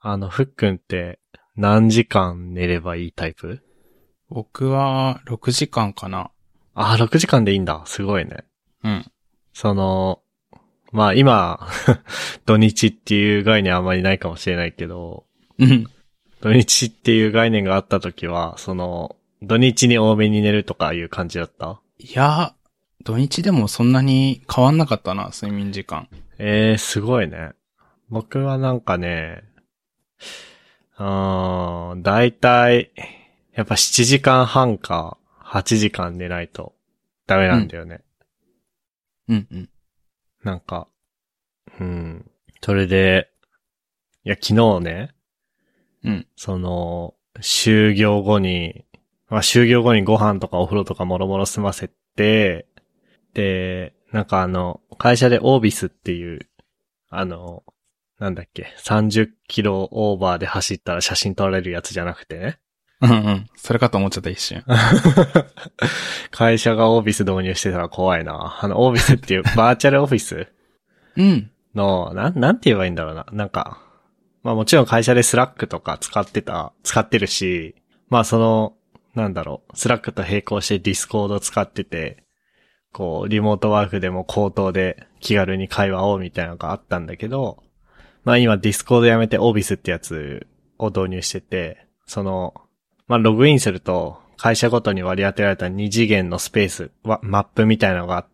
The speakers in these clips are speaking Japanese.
ふっくんって何時間寝ればいいタイプ？ 僕は6時間かな。 あ、6時間でいいんだ。すごいね。 うん。 その、まあ今、土日っていう概念あんまりないかもしれないけど、 うん。 土日っていう概念があった時は、土日に多めに寝るとかいう感じだった？ いや、土日でもそんなに変わんなかったな、睡眠時間。 すごいね。僕はなんかね、だいたい、やっぱ7時間半か8時間寝ないとダメなんだよね。 うんうん。 なんか、うん。それで、いや、昨日ね、 うん。 就業後にご飯とかお風呂とかもろもろ済ませて、で、なんか会社でオービスっていう、なんだっけ、30キロオーバーで走ったら写真撮られるやつじゃなくてね。 うんうん。それかと思っちゃった一瞬。 会社がオービス導入してたら怖いな。オービスっていうバーチャルオフィスうん。 の、なんて言えばいいんだろうな。なんか、まあもちろん会社でスラックとか使ってるし、まあなんだろう、スラックと並行してディスコード使ってて、こう、リモートワークでも口頭で気軽に会話をみたいなのがあったんだけど、まあ今ディスコードやめてオービスってやつを導入してて、まあログインすると会社ごとに割り当てられた2次元のスペース、マップみたいなのがあって、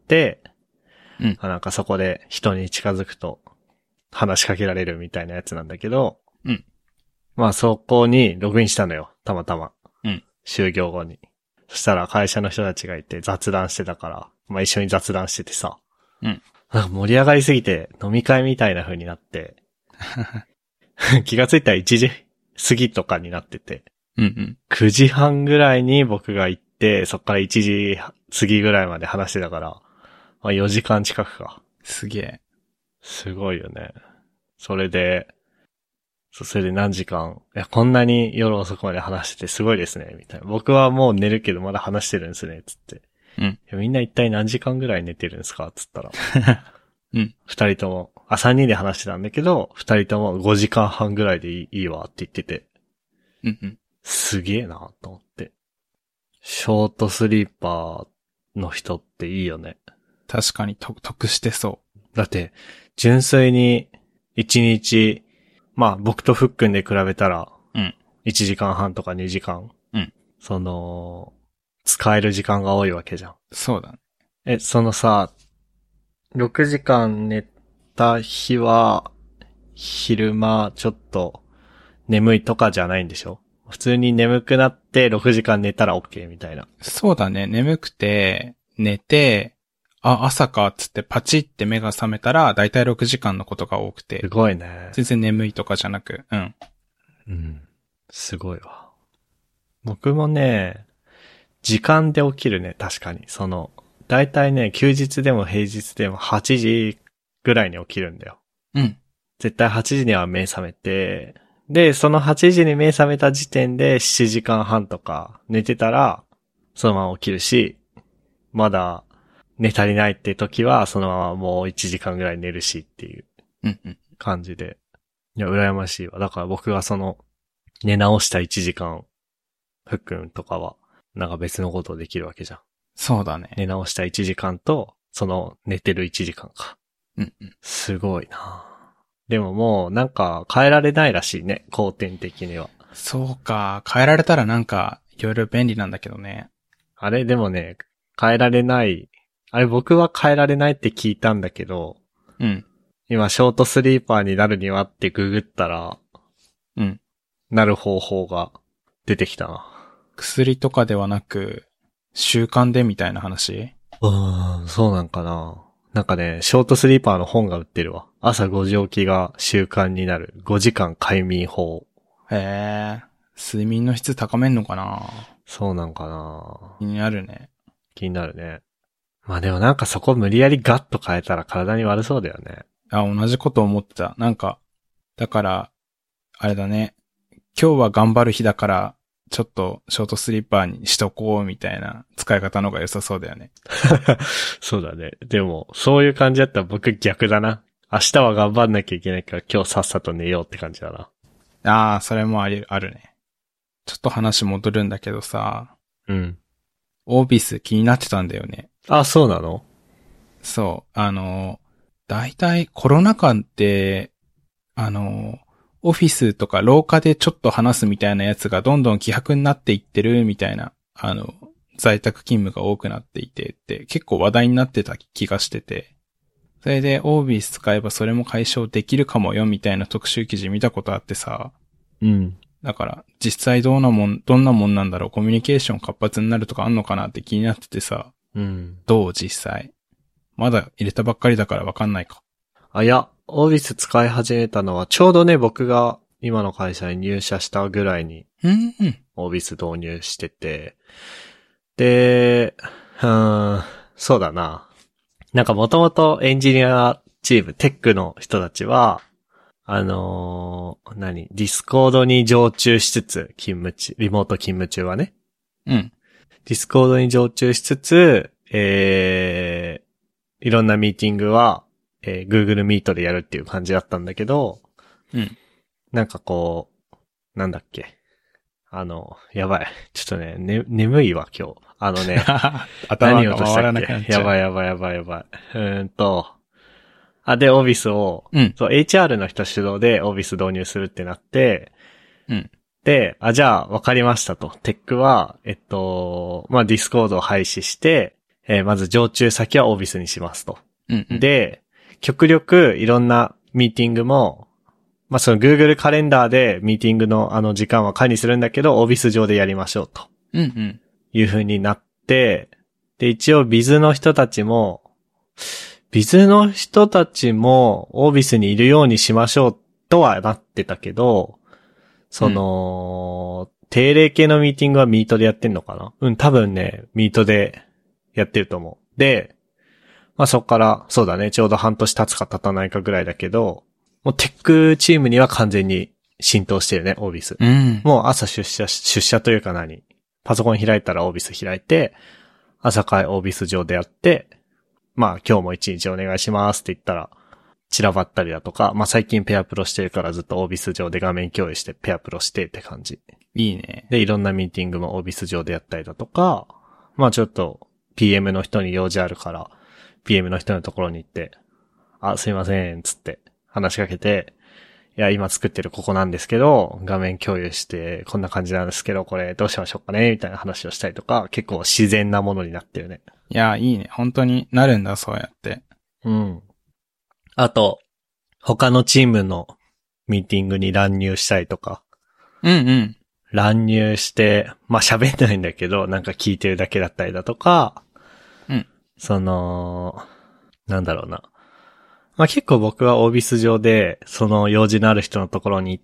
うん。 なんかそこで人に近づくと話しかけられるみたいなやつなんだけど、 うん。 まあそこにログインしたのよ、たまたま。 うん。 就業後に。そしたら会社の人たちがいて雑談してたから、まあ一緒に雑談しててさ。 うん。 なんか盛り上がりすぎて飲み会みたいな風になって、気がついたら1時過ぎとかになってて、 うんうん。 9時半ぐらいに僕が行って、そっから1時過ぎぐらいまで話してたから、まあ4時間近くか。 すげえ。 すごいよね。それで何時間、いや、こんなに夜遅くまで話しててすごいですね、みたいな。僕はもう寝るけどまだ話してるんですね、つって。 うん。 いやみんな一体何時間ぐらい寝てるんですかつったら。 うん。 二人とも、三人で話してたんだけど、二人とも5時間半ぐらいでいいわって言ってて、 うんうん。 すげえなと思って。ショートスリーパーの人っていいよね。 確かに得してそだって、純粋に一日、まあ僕とふっくんで比べたら、 う。うん。 1時間半とか2時間。 うん。 使える時間が多いわけじゃん。 そうだね。 6時間寝た日は、昼間ちょっと眠いとかじゃないんでしょ？普通に眠くなって6時間寝たら OK みたいな。 そうだね。眠くて、寝て、あ、朝かっつってパチって目が覚めたら、だいたい6時間のことが多くすて、 ごいね。 全然眠いとかじゃなく、うん。 うん。すごいわ。僕もね、時間で起きるね、確かに。だいたいね、休日でも平日でも8時ぐらいに起きるんだよ。 うん。 絶対8時には目覚めて、で、その8時に目覚めた時点で7時間半とか寝てたら、そのまま起きるし、まだ寝足りないって時は、そのままもう1時間ぐらい寝るしっていううんうん。 感じで。いや、羨ましいわ。だから僕が寝直した1時間、ふっくんとかは、なんか別のことをできるわけじゃん。 そうだね。 寝直した1時間と、寝てる1時間か。 うんうん。 すごいな。でももう、なんか変えられないらしいね、後天的には。 そうか。変えられたらなんか、いろいろ便利なんだけどね。 あれ、でもね、変えられない。あれ、僕は変えられないって聞いたんだけど、 うん。 今、ショートスリーパーになるにはってググったら、 うん。 なる方法が出てきたな。 薬とかではなく、習慣でみたいな話？ そうなんかな。なんかね、ショートスリーパーの本が売ってるわ。朝5時起きが習慣になる5時間快眠法。 へえ。睡眠の質高めんのかな？ そうなんかな。 気になるね。 気になるね。まあでもなんかそこ無理やりガッと変えたら体に悪そうだよね。 あ、同じこと思ってた。なんか、だから、あれだね。今日は頑張る日だから、ちょっとショートスリーパーにしとこうみたいな使い方の方が良さそうだよね。 そうだね。でも、そういう感じだったら僕逆だな。明日は頑張んなきゃいけないから今日さっさと寝ようって感じだな。 ああ、それもあるね。ちょっと話戻るんだけどさ、 うん。 オービス気になってたんだよね。 あ、そうなの？ そう。だいたいコロナ禍って、オフィスとか廊下でちょっと話すみたいなやつがどんどん希薄になっていってるみたいな、在宅勤務が多くなっていてって結構話題になってた気がしてて。それでオービス使えばそれも解消できるかもよみたいな特集記事見たことあってさ。 うん。 だから実際どんなもんなんだろう、コミュニケーション活発になるとかあんのかなって気になっててさ。 うん。 どう実際。まだ入れたばっかりだからわかんないか。 あ、いや、オービス使い始めたのは、ちょうどね、僕が今の会社に入社したぐらいに、オービス導入してて、で、そうだな。なんかもともとエンジニアチーム、テックの人たちは、ディスコードに常駐しつつ、リモート勤務中はね。 うん。 ディスコードに常駐しつつ、いろんなミーティングは、Google Meet でやるっていう感じだったんだけど、 うん。 なんかこう、なんだっけ。やばい。ちょっとね、眠いわ、今日。 頭が回らなくなっちゃう。 やばい。で、オービスを、 うん。 そう、HR の人主導でオービス導入するってなって、 うん。 で、じゃあ、わかりましたと。テックは、ディスコードを廃止して、まず常駐先はオービスにしますと。 うんうん、 で、極力いろんなミーティングも、その Google カレンダーでミーティングの時間は管理するんだけど、オービス上でやりましょうと。 うんうん。 いう風になって、で、一応ビズの人たちも、オービスにいるようにしましょうとはなってたけど、定例系のミーティングはミートでやってんのかな？多分ね、ミートでやってると思う。で、そっから、そうだね、ちょうど半年経つか経たないかぐらいだけど、もうテックチームには完全に浸透してるね、オービス。 うん。 もう朝出社というかパソコン開いたらオービス開いて、朝会オービス上でやって、今日も一日お願いしますって言ったら、散らばったりだとか、最近ペアプロしてるからずっとオービス上で画面共有してペアプロしてって感じ。 いいね。 で、いろんなミーティングもオービス上でやったりだとか、ちょっと PM の人に用事あるから、PM の人のところに行って、すいません、つって話しかけて、いや、今作ってるここなんですけど、画面共有して、こんな感じなんですけど、これどうしましょうかねみたいな話をしたりとか、結構自然なものになってるね。 いや、いいね。本当になるんだ、そうやって。 うん。あと、他のチームのミーティングに乱入したりとか。 うんうん。 乱入して、喋んないんだけど、なんか聞いてるだけだったりだとか。 うん。 なんだろうな。結構僕はオービス上で、その用事のある人のところに行って、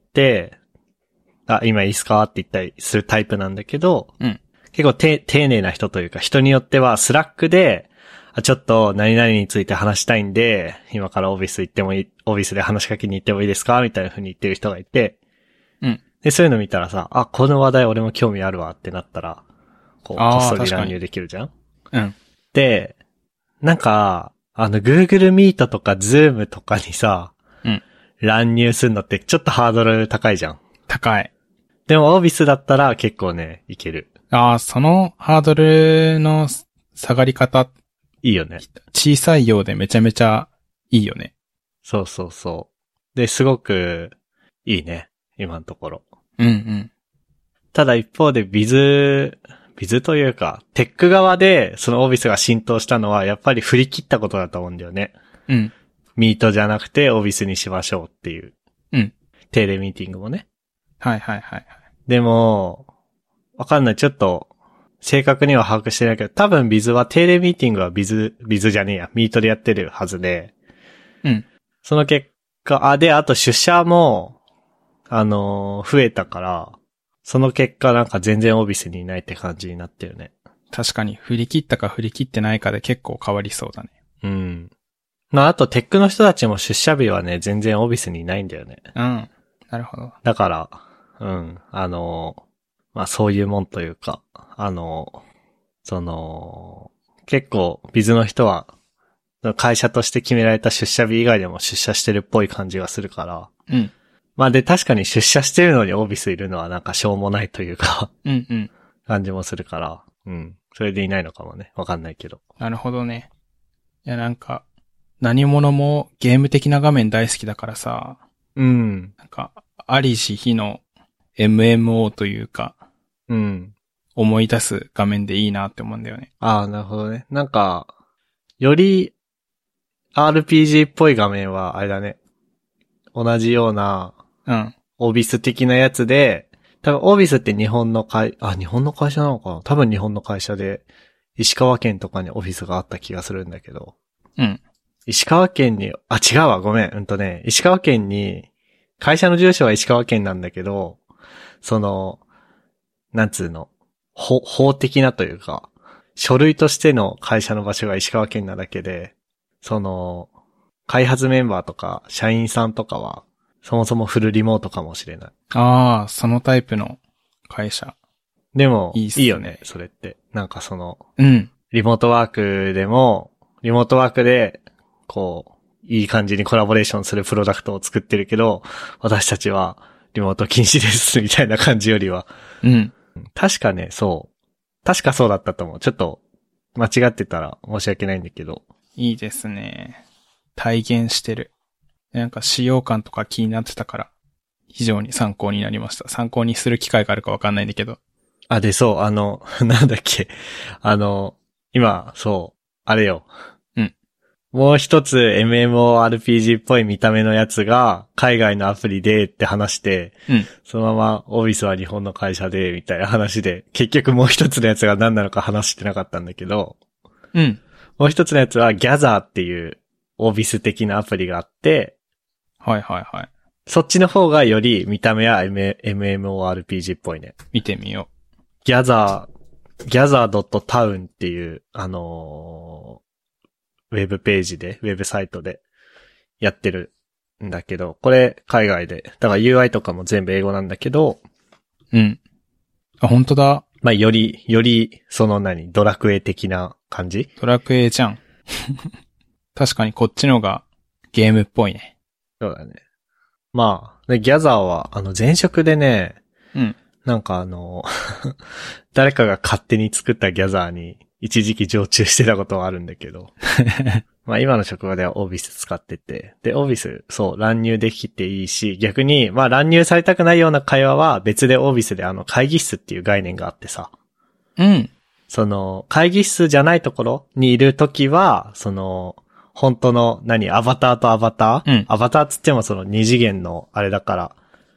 今いいっすかって言ったりするタイプなんだけど、 うん。 結構丁寧な人というか、人によってはスラックで、ちょっと何々について話したいんで、今からオービス行ってもいい、オービスで話しかけに行ってもいいですかみたいな風に言ってる人がいて、 うん。 で、そういうの見たらさ、この話題俺も興味あるわってなったら、こっそり乱入できるじゃん？ うん。 で、なんか、Google Meet とか Zoom とかにさ、 うん。 乱入するのってちょっとハードル高いじゃん。 高い。 でもオービスだったら結構ね、いける。 そのハードルの下がり方、 いいよね。 小さいようでめちゃめちゃいいよね。 そうそうそう。で、すごくいいね。今のところ。 うんうん。 ただ一方でビズというか、テック側でそのオービスが浸透したのはやっぱり振り切ったことだと思うんだよね。 うん。 ミートじゃなくてオービスにしましょうっていう。 うん。 定例ミーティングもね。 はいはいはい。 でも、わかんない。ちょっと、正確には把握してないけど、多分ビズは定例ミーティングはビズじゃねえや。ミートでやってるはずで。 うん。 その結果、あと出社も、増えたから、その結果なんか全然オービスにいないって感じになってるね。 確かに振り切ったか振り切ってないかで結構変わりそうだね。 うん。あとテックの人たちも出社日はね、全然オービスにいないんだよね。 うん。なるほど。 だから、そういうもんというか、結構ビズの人は、会社として決められた出社日以外でも出社してるっぽい感じがするから、 うん。 まあで、確かに出社してるのにオービスいるのはなんかしょうもないというかうんうん。 感じもするから、うん。それでいないのかもね。わかんないけど。 なるほどね。いやなんか、何者もゲーム的な画面大好きだからさ、 うん。 なんか、ありし日の MMO というか、 うん。 思い出す画面でいいなって思うんだよね。 ああ、なるほどね。なんか、より RPG っぽい画面は、あれだね。同じような、 うん。 オービス的なやつで、多分オービスって日本の日本の会社なのかな、多分日本の会社で、石川県とかにオフィスがあった気がするんだけど。 うん。 石川県に、違うわ、ごめん。石川県に、会社の住所は石川県なんだけど、その、なんつうの、法的なというか、書類としての会社の場所が石川県なだけで、その、開発メンバーとか、社員さんとかは、そもそもフルリモートかもしれない。 ああ、そのタイプの会社。 でも、 いいっすねいいよね、それって。なんかうん。 リモートワークでも、リモートワークで、こう、いい感じにコラボレーションするプロダクトを作ってるけど、私たちはリモート禁止です、みたいな感じよりは。 うん。 確かね、そう。確かそうだったと思う。ちょっと、間違ってたら申し訳ないんだけど。 いいですね。体現してる。なんか使用感とか気になってたから、非常に参考になりました。参考にする機会があるかわかんないんだけど。 あ、で、そう、なんだっけ。今、そう、あれよ。 うん。 もう一つ MMORPG っぽい見た目のやつが海外のアプリでって話して、 うん。 そのままオービスは日本の会社でみたいな話で、結局もう一つのやつが何なのか話してなかったんだけど、 うん。 もう一つのやつはギャザーっていうオービス的なアプリがあって、 はいはいはい。 そっちの方がより見た目は MMORPG っぽいね。 見てみよギャザー .town っていう、ウェブページで、ウェブサイトでやってるんだけど、これ海外で、だから UI とかも全部英語なんだけど、 う。うん。あ、本当だ。 まあ、より、ドラクエ的な感じ。 ドラクエじゃん。確かにこっちのがゲームっぽいね。 そうだね。まあ、でギャザーは、前職でね、 うん。 なんか誰かが勝手に作ったギャザーに一時期常駐してたことはあるんだけど。まあ今の職場ではオービス使ってて。で、オービス、そう、乱入できていいし、逆に、まあ乱入されたくないような会話は別でオービスで会議室っていう概念があってさ。 うん。 その、会議室じゃないところにいるときは、本当の、アバターとアバター、 うんアバターっつってもその二次元のあれだから、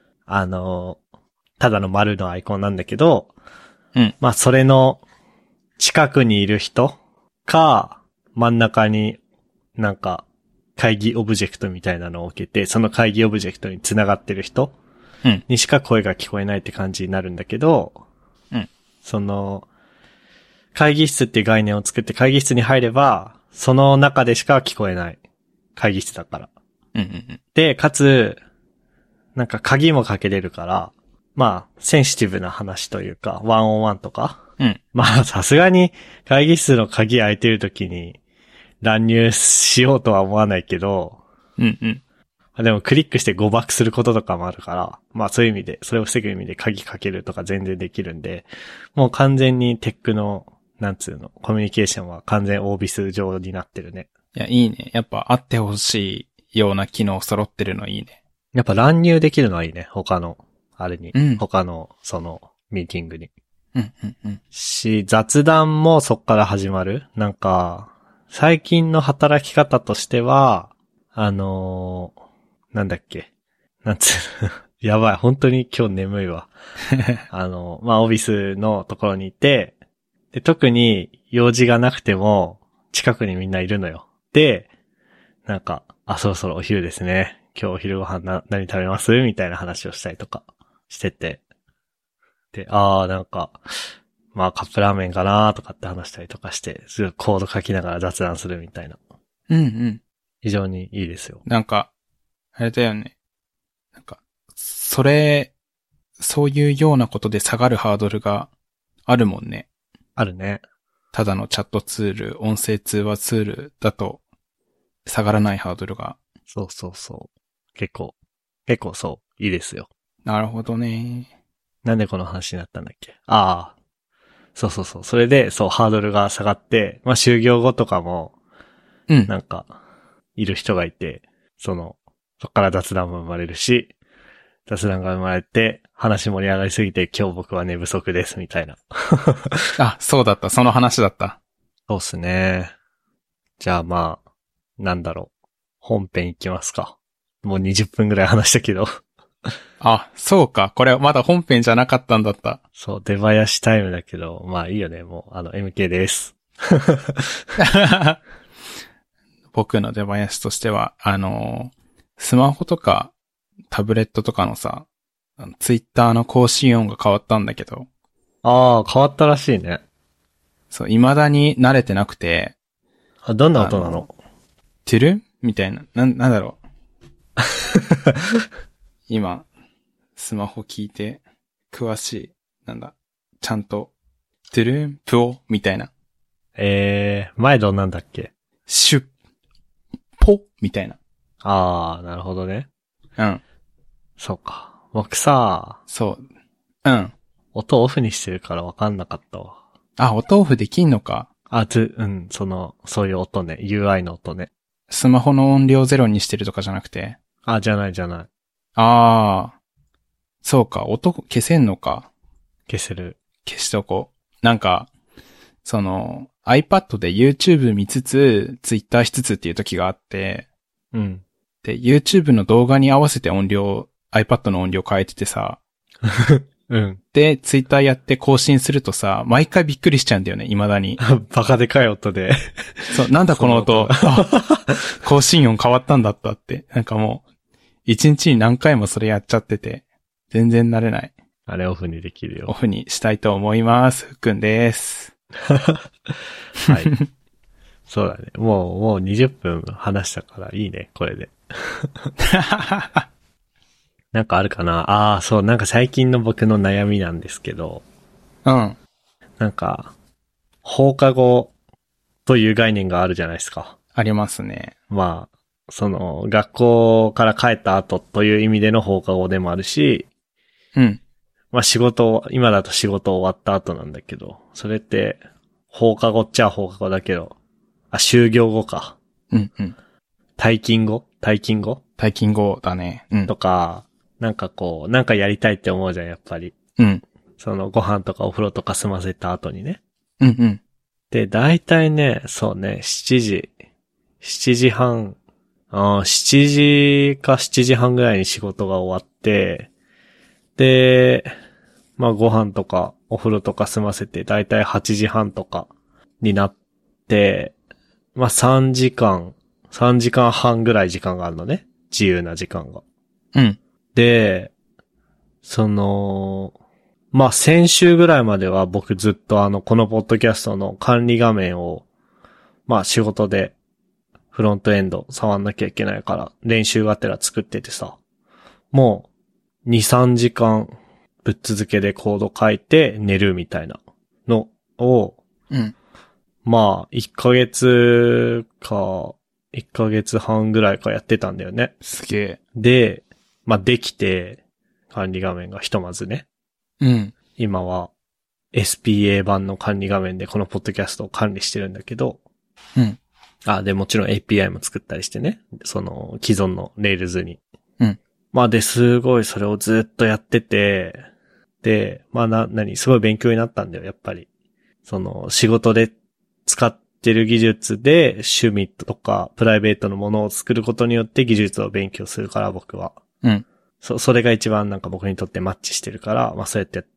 ただの丸のアイコンなんだけど、 うん。 まあそれの近くにいる人か、真ん中になんか会議オブジェクトみたいなのを置けて、その会議オブジェクトに繋がってる人うん。 にしか声が聞こえないって感じになるんだけど、 うん。 その、会議室っていう概念を作って会議室に入れば、その中でしか聞こえない。会議室だから。 うん。うん。 で、かつ、なんか鍵もかけれるから、まあ、センシティブな話というか、ワンオンワンとか。 うん。 まあ、さすがに会議室の鍵開いてる時に乱入しようとは思わないけど、 うん。うん。 でもクリックして誤爆することとかもあるから、まあそういう意味で、それを防ぐ意味で鍵かけるとか全然できるんで、もう完全にテックの、なんつうの、コミュニケーションは完全オービス上になってるね。 いや、いいね。やっぱあってほしいような機能揃ってるのいいね。 やっぱ乱入できるのはいいね。他の、あれに。 うん他の、ミーティングに。 うん。うん。うん。 雑談もそっから始まる。なんか、最近の働き方としては、なんだっけ。なんつうの。やばい。本当に今日眠いわ。まあ、オフィスのところにいて、で、特に用事がなくても、近くにみんないるのよ。で、なんか、そろそろお昼ですね。今日お昼ご飯何食べますみたいな話をしたりとかしてて。で、なんか、まあカップラーメンかなとかって話したりとかして、すぐコード書きながら雑談するみたいな。 うん。うん。 非常にいいですよ。 なんか、あれだよね。なんか、そういうようなことで下がるハードルがあるもんね。 あるね。 ただのチャットツール、音声通話ツールだと下がらないハードルが。 そうそうそう。結構結構そう、いいですよ。 なるほどね。 なんでこの話になったんだっけ？ああ。そうそうそう。それで、そう、ハードルが下がって、まあ、就業後とかも、 うん。 なんか、いる人がいて、そっから雑談も生まれるし、雑談が生まれて、話盛り上がりすぎて今日僕は寝不足です、みたいな。 あ、そうだった。その話だった。 そうっすね。じゃあまあ、なんだろう。本編いきますか。もう20分ぐらい話したけど。 あ、そうか。これまだ本編じゃなかったんだった。 そう、出囃子タイムだけど、まあいいよね。もう、MK です。 僕の出囃子としては、スマホとかタブレットとかのさ、ツイッターの更新音が変わったんだけど、 ああ、変わったらしいね。 そう、未だに慣れてなくて、 あ、どんな音なの？ トゥルンみたいな、なんだろう。今、スマホ聞いて、詳しい、ちゃんと、トゥルン、プオみたいな。 前どんなんだっけ？ シュッ、ポみたいな。 ああ、なるほどね。 うん。 そうか。僕さ、 そう。うん。 音オフにしてるからわかんなかったわ。 あ、音オフできんのか。 そういう音ね。UI の音ね。 スマホの音量ゼロにしてるとかじゃなくて。 あ、じゃないじゃない。 ああ。そうか、音消せんのか。 消せる。 消しとこう。iPad で YouTube 見つつ、Twitter しつつっていう時があって、 うん。 で、YouTube の動画に合わせてiPad の音量変えててさ、 うん。 で、Twitter やって更新するとさ、毎回びっくりしちゃうんだよね、未だに。 バカでかい音で。 そう、なんだこの音。更新音変わったんだったって。なんかもう、一日に何回もそれやっちゃってて、全然慣れない。 あれオフにできるよ。 オフにしたいと思います。ふっくんです。 はい。そうだね。もう20分話したからいいね、これで。なんかあるかな？ああ、そう、なんか最近の僕の悩みなんですけど、 うん。 なんか、放課後という概念があるじゃないですか。 ありますね。 まあ、学校から帰った後という意味での放課後でもあるし、 うん。 まあ今だと仕事終わった後なんだけど、それって、放課後っちゃ放課後だけど、就業後か。 うんうん。 退勤後退勤後だね。うん。 とか、なんかやりたいって思うじゃん、やっぱり。 うん。 ご飯とかお風呂とか済ませた後にね。 うんうん。 で、だいたいね、そうね、7時半、7時か7時半ぐらいに仕事が終わって、で、まあご飯とかお風呂とか済ませて、だいたい8時半とかになって、まあ3時間半ぐらい時間があるのね。自由な時間が。 うん。 で、まあ先週ぐらいまでは僕ずっとこのポッドキャストの管理画面を、まあ仕事でフロントエンド触んなきゃいけないから練習がてら作っててさ、もう2、3時間ぶっ続けでコード書いて寝るみたいなのを、 うん。 まあ1ヶ月半ぐらいかやってたんだよね。 すげえ。 で、まあできて、管理画面がひとまずね。 うん。 今は SPA 版の管理画面でこのポッドキャストを管理してるんだけど、 うん。 で、もちろん API も作ったりしてね。既存の Rails に。 うん。 まあで、すごいそれをずっとやってて、で、まあすごい勉強になったんだよ、やっぱり。仕事で使ってる技術で趣味とかプライベートのものを作ることによって技術を勉強するから僕は。 うん。 それが一番なんか僕にとってマッチしてるから、まあそうやってやって、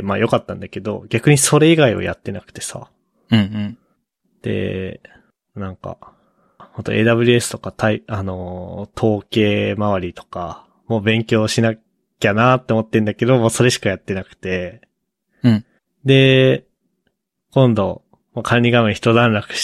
まあ良かったんだけど、逆にそれ以外をやってなくてさ。 うんうん。 で、なんか、ほんと AWS とか統計周りとか、もう勉強しなきゃなって思ってんだけど、もうそれしかやってなくて。 うん。 で、今度、管理画面一段落して、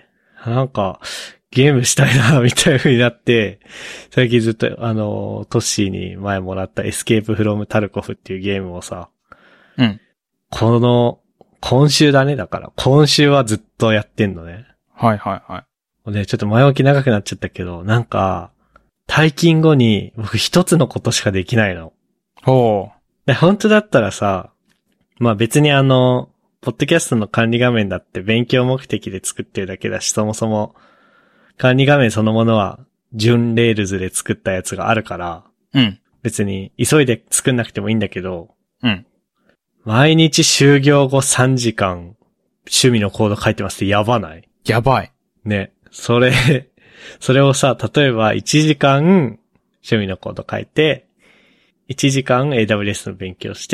なんか、ゲームしたいな、みたいな風になって、最近ずっと、トッシーに前もらったエスケープフロムタルコフっていうゲームをさ、 うん。 今週だね、だから。今週はずっとやってんのね。 はいはいはい。 で、ちょっと前置き長くなっちゃったけど、なんか、 退勤後に僕一つのことしかできないの。 ほう。 で、本当だったらさ、まあ別にポッドキャストの管理画面だって勉強目的で作ってるだけだし、そもそも管理画面そのものは純レールズで作ったやつがあるから、 うん。 別に急いで作んなくてもいいんだけど、 うん。 毎日就業後3時間趣味のコード書いてますってやばない？ やばい。 ね。それをさ、例えば1時間趣味のコード書いて、1時間 AWS の勉強して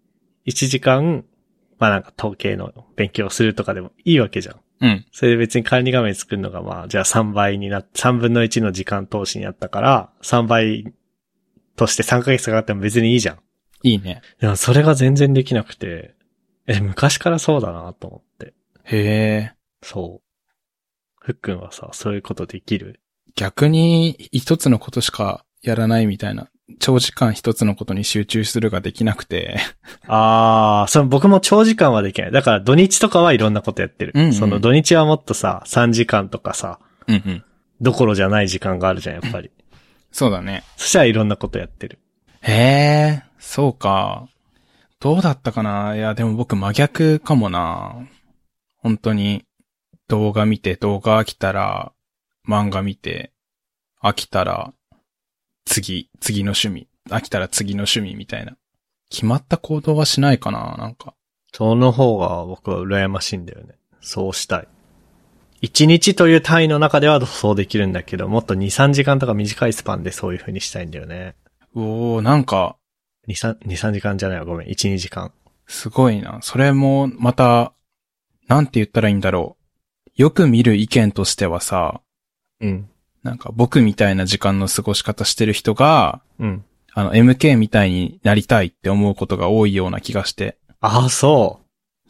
、1時間、まあなんか統計の勉強をするとかでもいいわけじゃん。 うん。 それで別に管理画面作るのがまあ、じゃあ3倍になって、3分の1の時間投資になったから、3倍として3ヶ月かかっても別にいいじゃん。 いいね。 でもそれが全然できなくて、昔からそうだなと思って。 へえ。 そう。ふっくんはさ、そういうことできる？ 逆に一つのことしかやらないみたいな。長時間一つのことに集中するができなくて。 僕も長時間はできない。だから土日とかはいろんなことやってる。 うんうん、 その土日はもっとさ、3時間とかさ、 うんうん。 どころじゃない時間があるじゃん、やっぱり。 そうだね。 そしたらいろんなことやってる。 へえ、そうか。どうだったかな。いや、でも僕真逆かもな。本当に動画見て、動画飽きたら漫画見て、飽きたら次の趣味。飽きたら次の趣味みたいな。決まった行動はしないかな、なんか。 その方が僕は羨ましいんだよね。そうしたい。1日という単位の中ではそうできるんだけど、もっと2、3時間とか短いスパンでそういう風にしたいんだよね。 なんか。 2、3時間じゃないわ、ごめん。1、2時間。 すごいな。それもまた、なんて言ったらいいんだろう。よく見る意見としてはさ、 うん。 なんか僕みたいな時間の過ごし方してる人が、 うん。 MK みたいになりたいって思うことが多いような気がして。 ああ、そう。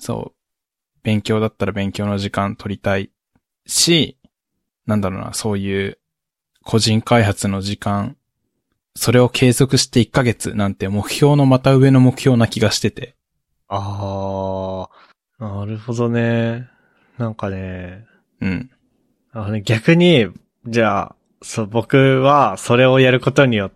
そう。勉強だったら勉強の時間取りたいし、なんだろうな、そういう個人開発の時間、それを継続して1ヶ月なんて目標のまた上の目標な気がしてて。 ああ、なるほどね。なんかね。 うん。 逆に、じゃあ、僕はそれをやることによって、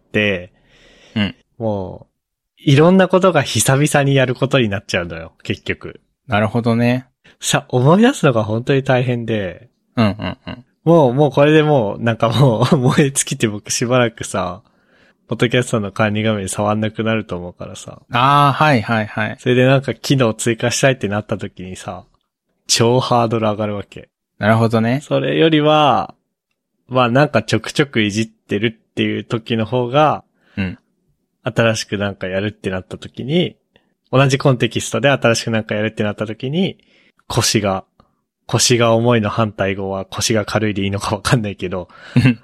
うん。 もう、いろんなことが久々にやることになっちゃうのよ、結局。 なるほどね。 思い出すのが本当に大変で。 うんうんうん。 もうこれでもう、なんかもう燃え尽きて僕しばらくさ、ポッドキャストの管理画面触んなくなると思うからさ。 ああ、はいはいはい。 それでなんか機能追加したいってなった時にさ、超ハードル上がるわけ。 なるほどね。 それよりは、まあなんかちょくちょくいじってるっていう時の方が、 うん。 新しくなんかやるってなった時に、同じコンテキストで新しくなんかやるってなった時に、腰が重いの反対語は腰が軽いでいいのかわかんないけど、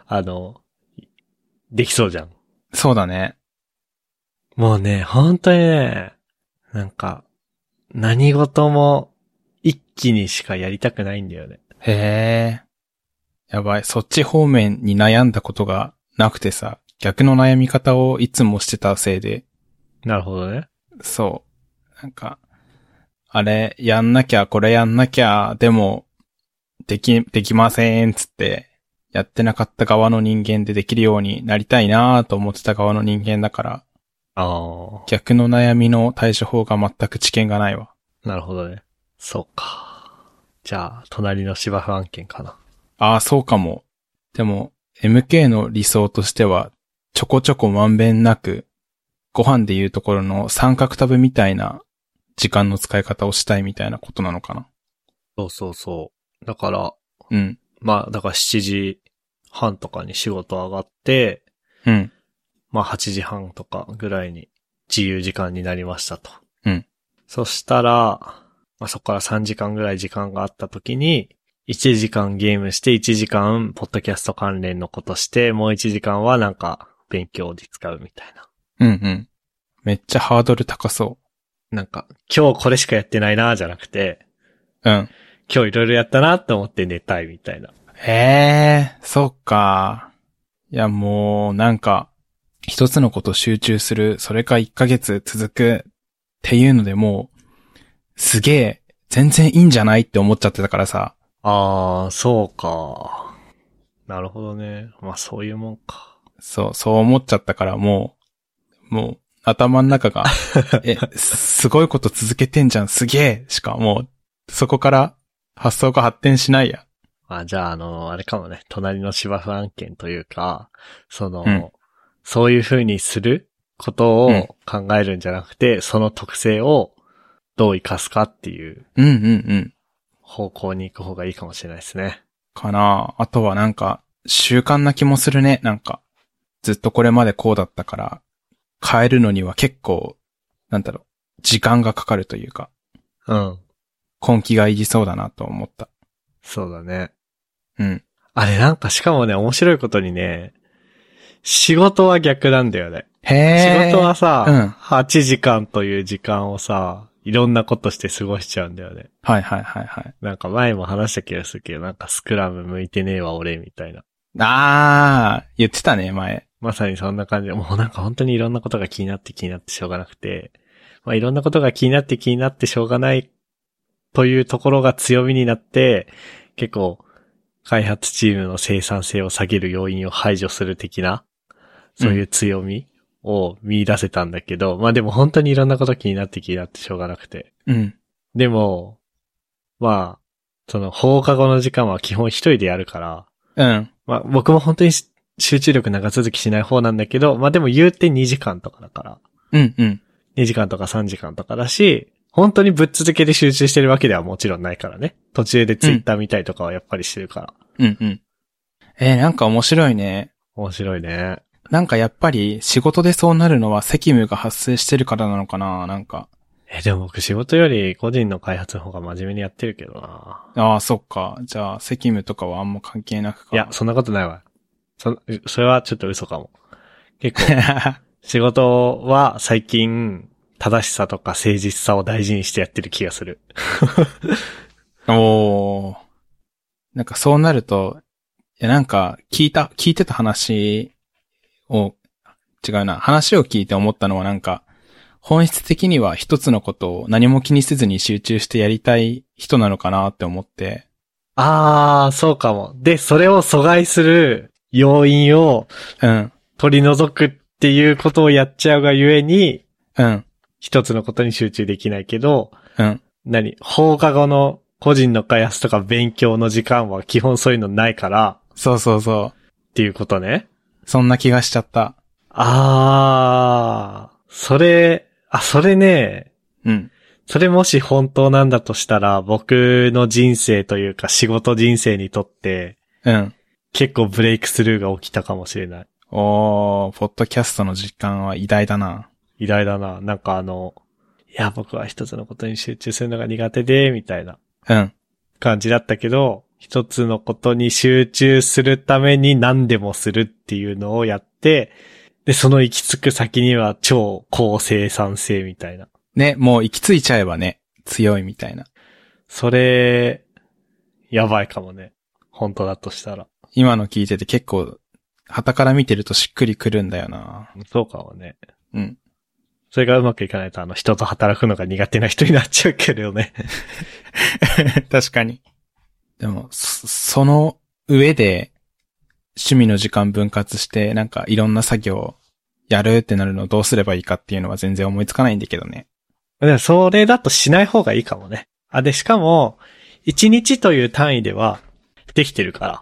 できそうじゃん。 そうだね。 もうね、本当にね、なんか、何事も一気にしかやりたくないんだよね。 へえ。やばい。そっち方面に悩んだことがなくてさ、逆の悩み方をいつもしてたせいで。 なるほどね。 そう。なんか、あれ、やんなきゃ、これやんなきゃ、でも、できません、つって、やってなかった側の人間でできるようになりたいなと思ってた側の人間だから、逆の悩みの対処法が全く知見がないわ。 なるほどね。そうか。じゃあ、隣の芝生案件かな。 ああ、そうかも。でも、MK の理想としては、ちょこちょこまんべんなく、ご飯でいうところの三角タブみたいな時間の使い方をしたいみたいなことなのかな。 そうそうそう。だから、 うん。 まあ、だから7時半とかに仕事上がって、 うん。 まあ8時半とかぐらいに自由時間になりましたと。 うん。 そしたら、まあそこから3時間ぐらい時間があった時に、1時間ゲームして1時間ポッドキャスト関連のことして、もう1時間はなんか勉強で使うみたいな。 うんうん。めっちゃハードル高そう。 なんか、今日これしかやってないなじゃなくて、 うん。 今日いろいろやったなって思って寝たいみたいな。 へえ、そっか。いやもう、なんか、一つのこと集中する、それか1ヶ月続くっていうのでもう、すげえ、全然いいんじゃないって思っちゃってたからさ。 あー、そうか。なるほどね。まあそういうもんか。 そう思っちゃったからもう、頭の中が、すごいこと続けてんじゃん、すげえしかもう、そこから発想が発展しないや。 じゃああれかもね、隣の芝生案件というか、 うん、 そういう風にすることを考えるんじゃなくて、その特性をどう活かすかっていう方向に行く方がいいかもしれないですね。 かなあとはなんか、習慣な気もするね。なんか、ずっとこれまでこうだったから、変えるのには結構、時間がかかるというか、 うん。 根気がいりそうだなと思った。 そうだね。 うん。 あれなんかしかもね、面白いことにね、仕事は逆なんだよね。 へー。 仕事はさ、 うん。 8時間という時間をさ、いろんなことして過ごしちゃうんだよね。 はい。 なんか前も話した気がするけど、なんかスクラム向いてねえわ俺みたいな。 言ってたね、前。 まさにそんな感じで、もうなんか本当にいろんなことが気になってしょうがなくて、まあいろんなことが気になってしょうがないというところが強みになって、結構開発チームの生産性を下げる要因を排除する的な、そういう強みを見出せたんだけど、まあでも本当にいろんなこと気になってしょうがなくて。 うん。 でも、まあ、その放課後の時間は基本一人でやるから、 うん。 まあ僕も本当に集中力長続きしない方なんだけど、まあでも言うて2時間とかだから。 うん。 2時間とか3時間とかだし、本当にぶっ続けで集中してるわけではもちろんないからね。途中でツイッター見たりとかはやっぱりしてるから。 うん。なんか面白いね。 面白いね。 なんかやっぱり仕事でそうなるのは責務が発生してるからなのかな、なんか。 でも僕仕事より個人の開発の方が真面目にやってるけどな。 ああ、そっか。じゃあ責務とかはあんま関係なくか。 いや、そんなことないわ。それはちょっと嘘かも。結構、仕事は最近、正しさとか誠実さを大事にしてやってる気がする。 おー。なんかそうなると、なんか聞いてた話を、違うな、話を聞いて思ったのはなんか、本質的には一つのことを何も気にせずに集中してやりたい人なのかなって思って。 そうかも。で、それを阻害する要因を取り除くっていうことをやっちゃうがゆえに、一つのことに集中できないけど、放課後の個人の開発とか勉強の時間は基本そういうのないから。 そう。 っていうことね。 そんな気がしちゃった。 それね。それもし本当なんだとしたら、僕の人生というか仕事人生にとって、結構ブレイクスルーが起きたかもしれない。 ポッドキャストの時間は偉大だな。 偉大だな。なんかいや、僕は一つのことに集中するのが苦手で、みたいな。感じだったけど、一つのことに集中するために何でもするっていうのをやって、で、その行き着く先には超高生産性みたいな。 ね、もう行き着いちゃえばね、強いみたいな。 それ、やばいかもね。本当だとしたら。 今の聞いてて結構、傍から見てるとしっくりくるんだよな。 そうかもね。それがうまくいかないと人と働くのが苦手な人になっちゃうけどね。 確かに。でも、その上で、趣味の時間分割して、なんかいろんな作業やるってなるのをどうすればいいかっていうのは全然思いつかないんだけどね。 でもそれだとしない方がいいかもね。で、しかも、1日という単位ではできてるから。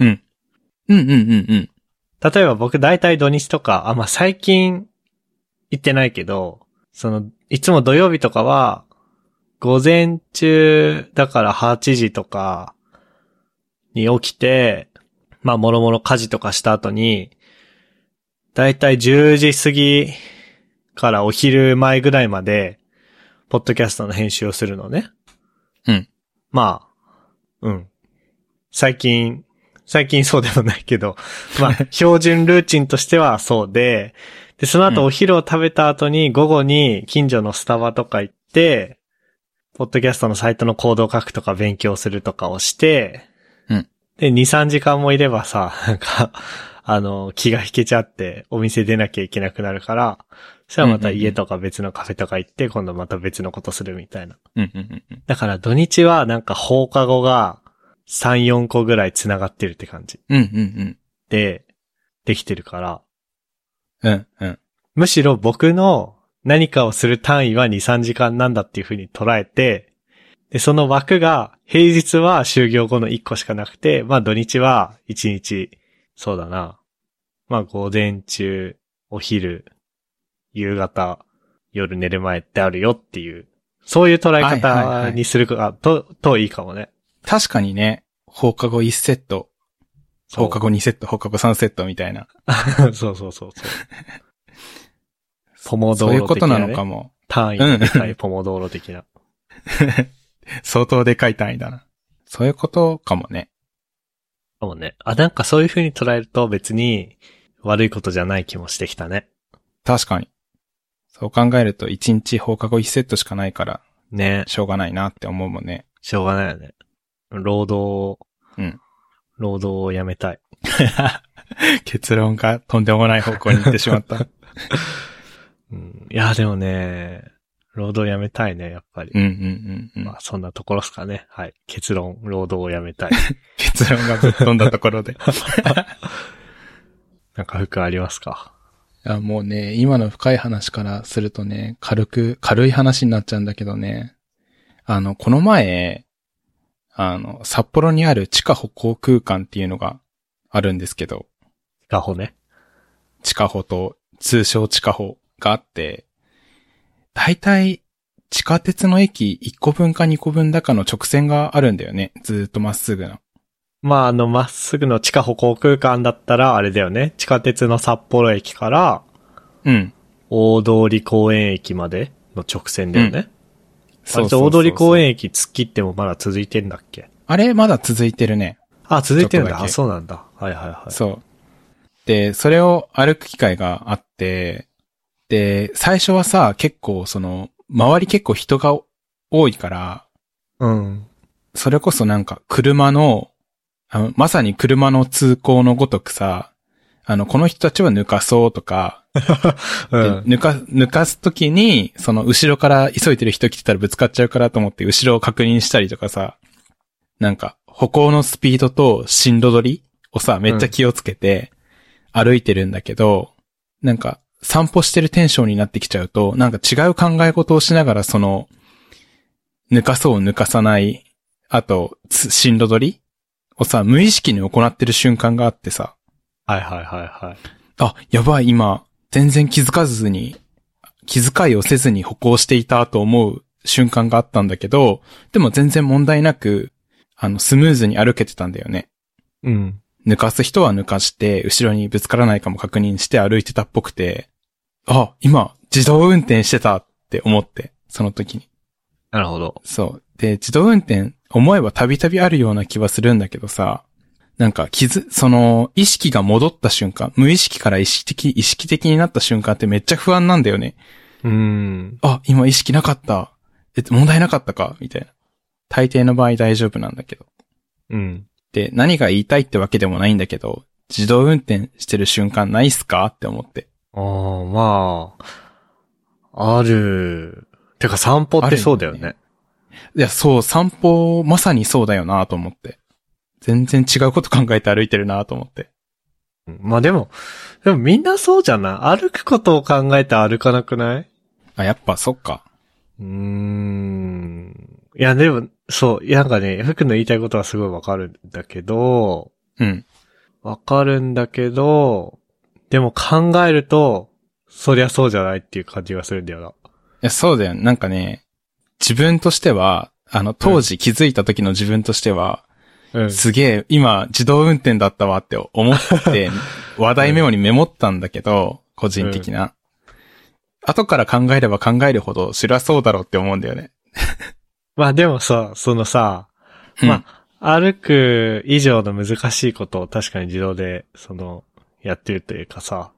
例えば僕大体土日とか、まあ、最近行ってないけど、いつも土曜日とかは、午前中だから8時とかに起きて、まあ、もろもろ家事とかした後に、だいたい10時過ぎからお昼前ぐらいまで、ポッドキャストの編集をするのね。まあ、最近そうでもないけど、まあ、標準ルーチンとしてはそうで、その後お昼を食べた後に午後に近所のスタバとか行って、ポッドキャストのサイトのコードを書くとか勉強するとかをして、で、2、3時間もいればさ、なんか、気が引けちゃってお店出なきゃいけなくなるから、そしたらまた家とか別のカフェとか行って、今度また別のことするみたいな。だから土日はなんか放課後が3、4個ぐらい繋がってるって感じ。で、 できてるから、 うんうん。 むしろ僕の何かをする単位は2、3時間なんだっていう風に捉えて、で、その枠が平日は就業後の1個しかなくて、まあ土日は1日、そうだな。まあ午前中、お昼、夕方、夜寝る前ってあるよっていう、そういう捉えはいはいはい方にするか、といいかもね。 確かにね、放課後1セット、 そう放課後2セット、放課後3セットみたいな。 そうそうそうそう。ポモドそういうーロ的な、ね、 ことなのかも。 単位のでかいポモドーロ的な。 相当でかい単位だな。そういうことかもね。 かもね。あ、なんかそういう風に捉えると別に悪いことじゃない気もしてきたね。 確かに。そう考えると1日放課後1セットしかないから、 ね。 しょうがないなって思うもんね。 しょうがないよね。労働をやめたい。 結論がとんでもない方向に行ってしまった。 うん、いや、でもね、労働をやめたいね、やっぱり。 うんうんうんうん。 まあ、そんなところっすかね。はい。結論、労働をやめたい。 結論がぶっ飛んだところで。 なんか服ありますか？ いや、もうね、今の深い話からするとね、軽い話になっちゃうんだけどね。この前、札幌にある地下歩行空間っていうのがあるんですけど。 地下歩ね。 地下歩と通称地下歩があって、だいたい地下鉄の駅1個分か2個分だかの直線があるんだよね。ずーっとまっすぐの。 まあ、まっすぐの地下歩行空間だったら、あれだよね。地下鉄の札幌駅から、 うん。 大通公園駅までの直線だよね。 そうそうそうそう。 大通公園駅突っ切ってもまだ続いてんだっけ？ あれまだ続いてるね。 あ、続いてるんだ。 ちょっとだけあ、そうなんだ。はいはいはい。 そう。で、それを歩く機会があって、で、最初はさ、結構周り結構人が多いから、 うん。 それこそなんか車の、まさに車の通行のごとくさ、この人たちは抜かそうとか、 うん、 抜かすときに、後ろから急いでる人来てたらぶつかっちゃうからと思って後ろを確認したりとかさ、なんか歩行のスピードと進路取りをさ、めっちゃ気をつけて歩いてるんだけど、なんか散歩してるテンションになってきちゃうと、なんか違う考え事をしながら抜かそう抜かさない、あと、進路取りをさ、無意識に行ってる瞬間があってさ。 はいはいはいはい。 あ、やばい今、全然気遣いをせずに歩行していたと思う瞬間があったんだけど、でも全然問題なく、スムーズに歩けてたんだよね。 うん。 抜かす人は抜かして、後ろにぶつからないかも確認して歩いてたっぽくて、あ、今、自動運転してたって思って、その時に。 なるほど。 そう。で、自動運転、思えばたびたびあるような気はするんだけどさ、なんか意識が戻った瞬間、無意識から意識的になった瞬間ってめっちゃ不安なんだよね。あ、今意識なかった。問題なかったかみたいな。大抵の場合大丈夫なんだけど。 うん。 で、何が言いたいってわけでもないんだけど、自動運転してる瞬間ないっすかって思って。 ああ、まあ、ある。てか散歩ってそうだよね。 いや、そう、散歩、まさにそうだよなと思って。全然違うこと考えて歩いてるなと思って。 まあでもみんなそうじゃない？歩くことを考えて歩かなくない？ あ、やっぱそっか。 いや、でも、そう、なんかね、福の言いたいことはすごいわかるんだけど、 うん。 わかるんだけど、でも考えると、そりゃそうじゃないっていう感じがするんだよな。 いや、そうだよ。なんかね、自分としては、当時気づいた時の自分としては、 うん、 すげえ、今、自動運転だったわって思って、話題メモにメモったんだけど、個人的な。後から考えれば考えるほど、知らそうだろうって思うんだよね。 まあでもさ、まあ、歩く以上の難しいことを確かに自動で、やってるというかさ、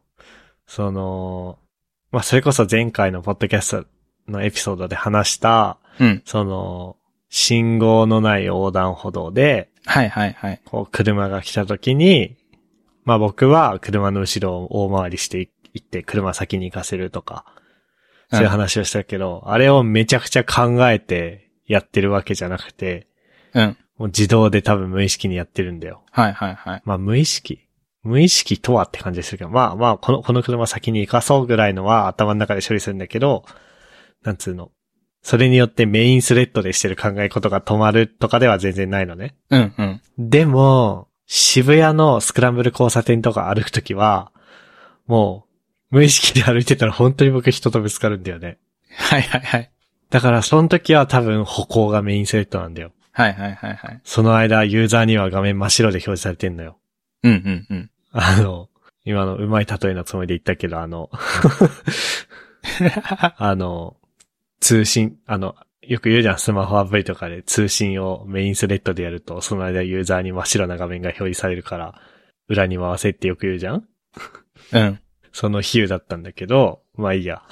まあそれこそ前回のポッドキャストのエピソードで話した、信号のない横断歩道で、 はいはいはい。 こう車が来た時に、まあ僕は車の後ろを大回りしていって車先に行かせるとか、そういう話をしたけど、あれをめちゃくちゃ考えてやってるわけじゃなくて、 うん。 もう自動で多分無意識にやってるんだよ。 はいはいはい。 まあ無意識。 無意識とはって感じでするけど、まあ、この車先に行かそうぐらいのは頭の中で処理するんだけど、なんつうの。それによってメインスレッドでしてる考え事が止まるとかでは全然ないのね。 うんうん。 でも、渋谷のスクランブル交差点とか歩くときは、もう、無意識で歩いてたら本当に僕人とぶつかるんだよね。 はいはいはい。 だからその時は多分歩行がメインスレッドなんだよ。 はいはいはいはい。 その間ユーザーには画面真っ白で表示されてんのよ。 うんうんうん。 今のうまい例えのつもりで言ったけど通信、よく言うじゃん、スマホアプリとかで通信をメインスレッドでやると、その間ユーザーに真っ白な画面が表示されるから、裏に回せってよく言うじゃん？ うん。 その比喩だったんだけど、まあいいや。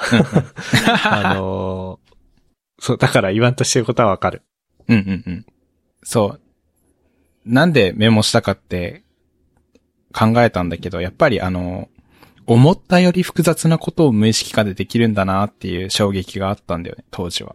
そう、だから言わんとしてることはわかる。 うんうんうん。そう。なんでメモしたかって考えたんだけど、やっぱり思ったより複雑なことを無意識化でできるんだなっていう衝撃があったんだよね、当時は。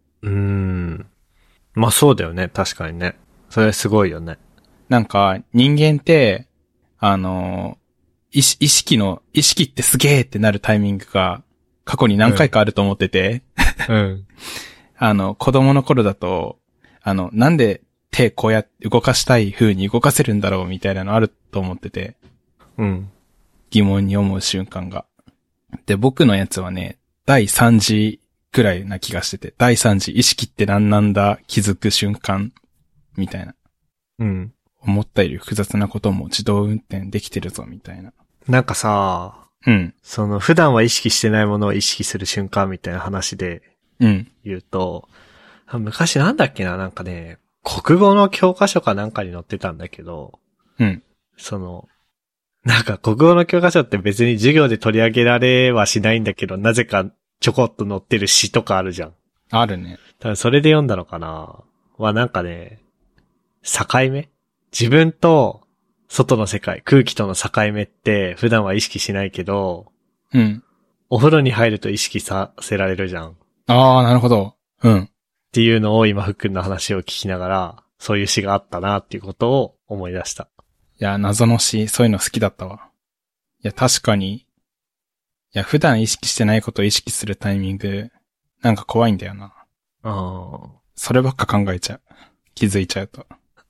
まあそうだよね、確かにね。それすごいよね。 なんか、人間って、意識ってすげーってなるタイミングが過去に何回かあると思ってて、 うん。 子供の頃だと、なんで手こうやって動かしたい風に動かせるんだろうみたいなのあると思ってて、 うん。 疑問に思う瞬間が。で、僕のやつはね、第3次くらいな気がしてて、第3次意識って何なんだ気づく瞬間みたいな。 うん。 思ったより複雑なことも自動運転できてるぞみたいな。 なんかさ、 うん。 普段は意識してないものを意識する瞬間みたいな話で言うと、昔なんだっけな、なんかね、国語の教科書かなんかに載ってたんだけど、 うん。 なんか国語の教科書って別に授業で取り上げられはしないんだけど、なぜかちょこっと載ってる詩とかあるじゃん。 あるね。 多分それで読んだのかななんかね、境目？自分と外の世界、空気との境目って普段は意識しないけど、 うん。 お風呂に入ると意識させられるじゃん。 ああ、なるほど。うん。 っていうのを今ふっくんの話を聞きながら、そういう詩があったなっていうことを思い出した。 いや、謎の詩、そういうの好きだったわ。いや、確かに。いや、普段意識してないことを意識するタイミング、なんか怖いんだよな。そればっか考えちゃう。気づいちゃうと。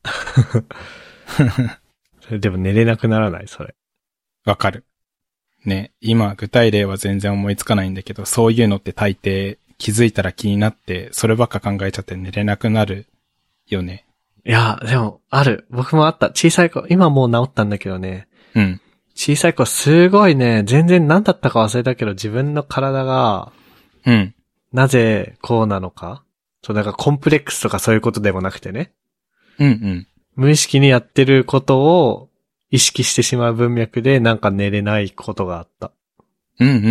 それでも寝れなくならないそれ。 わかる。ね、今具体例は全然思いつかないんだけど、そういうのって大抵気づいたら気になって、そればっか考えちゃって寝れなくなるよね。 いや、でも、ある。僕もあった。小さい子、今もう治ったんだけどね。 うん。 小さい子すごいね、全然何だったか忘れたけど自分の体が、 うん。 なぜこうなのか？だからコンプレックスとかそういうことでもなくてね。 うんうん。 無意識にやってることを意識してしまう文脈でなんか寝れないことがあった。 うんうんうんうん。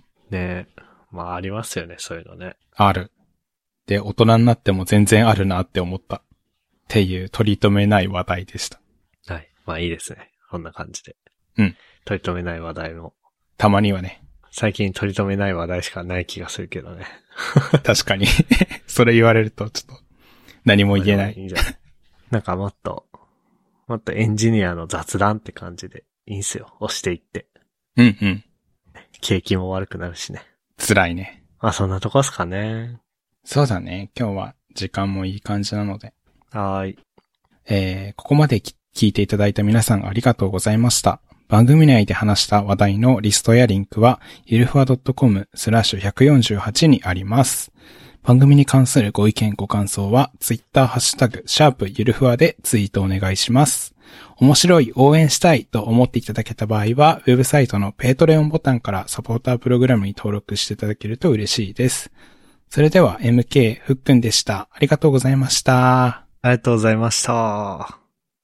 ねえ。まあありますよね、そういうのね。 ある。で、大人になっても全然あるなって思った。っていう取り留めない話題でした。 はい。まあいいですね。こんな感じで。 うん。 取り留めない話題も。 たまにはね。 最近取り留めない話題しかない気がするけどね。 確かに。それ言われるとちょっと何も言えない。 いいんじゃない？なんかもっとエンジニアの雑談って感じでいいんすよ。押していって。 うんうん。 景気も悪くなるしね。 辛いね。 まあそんなとこっすかね。 そうだね。今日は時間もいい感じなので。 はーい。 ここまで聞いていただいた皆さんありがとうございました。番組内で話した話題のリストやリンクは、ゆるふわ .com/148 にあります。番組に関するご意見ご感想は、ツイッターハッシュタグ、#ゆるふわでツイートお願いします。面白い、応援したいと思っていただけた場合は、ウェブサイトのペイトレオンボタンからサポータープログラムに登録していただけると嬉しいです。それでは MK ふっくんでした。ありがとうございました。 ありがとうございました。